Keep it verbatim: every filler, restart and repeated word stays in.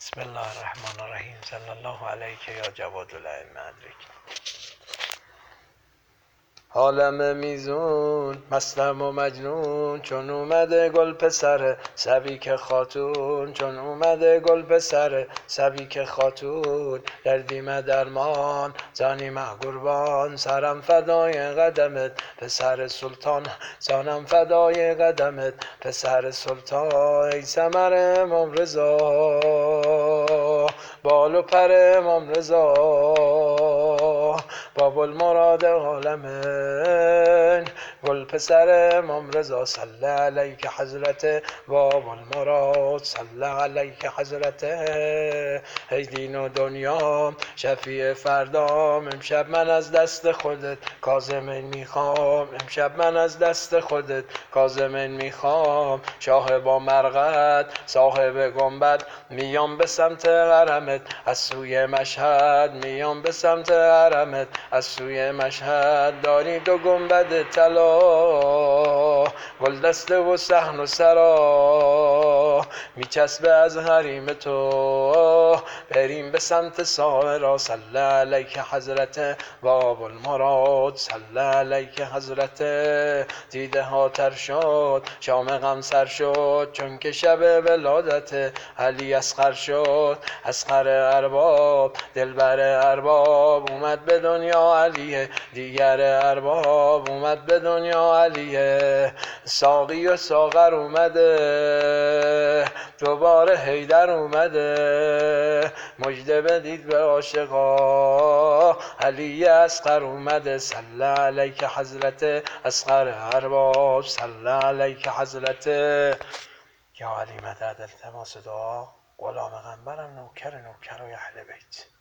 بسم الله الرحمن الرحیم. صلی الله علیک یا جواد العلم ادریک. عالم میزون مستم و مجنون، چون اومده گل پسر سبیک خاتون، چون اومده گل پسر سبیک خاتون، دردیم درمان زانیم قربان، سرم فدای قدمت پسر سلطان، سانم فدای قدمت پسر سلطان. ای ثمر امام رضا، بال و پر امام رضا، باب المراد عالمین، گل پسر امام رضا، صلی علیک حضرت باب المراد، صلی علیک حضرت. ای دین و دنیا شفیع فردام، امشب من از دست خودت کاظمین میخوام، امشب من از دست خودت کاظمین میخوام. شاه با مرقد صاحب گنبد، میام به سمت حرمت از سوی مشهد، میام به سمت حرمت از سوی مشهد. داری دو گنبد طلا، گل دسته و صحن و سرا، میچسبه از حریم تو، بریم به سمت ساحرا. صلی علیک حضرت باب المراد، صلی علیک حضرت. دیده ها تر شد، شام غم سر شد، چون که شب ولادت علی اصغر شد. اصغر ارباب دلبر ارباب، اومد به دنیا علیه دیگر ارباب، اومد به دنیا علیه. ساقی و ساغر اومده، دوباره حیدر اومده، مژده بدید به عاشقا، علی اصغر اومده. صلی علیک حضرت اصغر ارباب، صلی علیک حضرت. یا علی مدد التماس دعا، غلام قنبرم نوکر نوکر و اهل بیت.